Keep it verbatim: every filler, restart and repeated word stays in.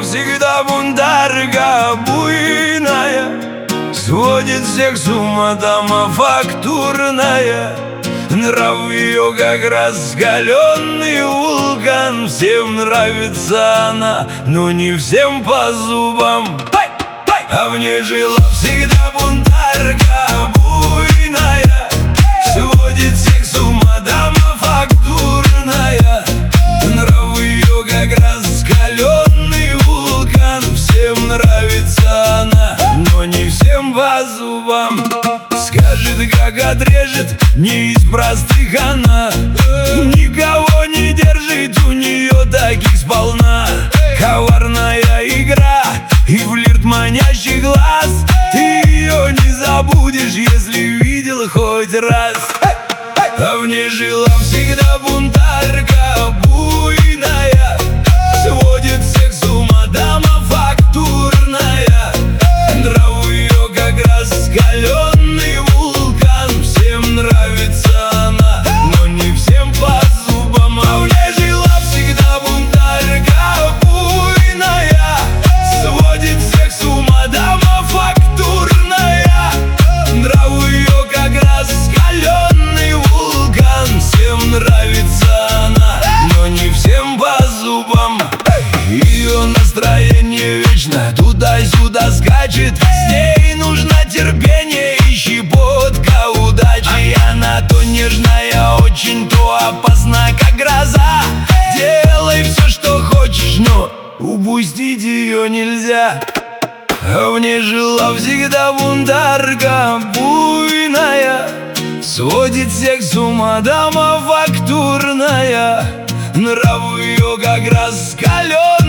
всегда бунтарка буйная, сводит всех с ума дама фактурная. Нрав ее как раскаленный вулкан. Всем нравится она, но не всем по зубам. А в ней жила всегда бунтарка буйная, сводит всех с ума дама фактурная. Нрав ее как раскаленный вулкан. Всем нравится она, но не всем по зубам. Скажет, как отрежет, не из простых она. Никого не держит, у нее таких сполна. Коварная игра и флирт манящий глаз. Ты ее не забудешь, если видел хоть раз. А в ней жила всегда бунтарка буйная, сводит всех с ума дама фактурная. Нрав ее как раскаленный вулкан. Всем нравится она, но не всем по зубам. А в ней жила всегда бунтарка буйная, сводит всех с ума дама фактурная. Нрав ее как раскаленный вулкан. Всем нравится она, но не всем по зубам. Ее настроение вечно туда-сюда скачет. С ней нужно терпение и щепотка удачи. А она то нежная очень, то опасна, как гроза. Делай все, что хочешь, но упустить ее нельзя. А в ней жила всегда бунтарка буйная, сводит всех с ума дама фактурная. Нрав ее как раскален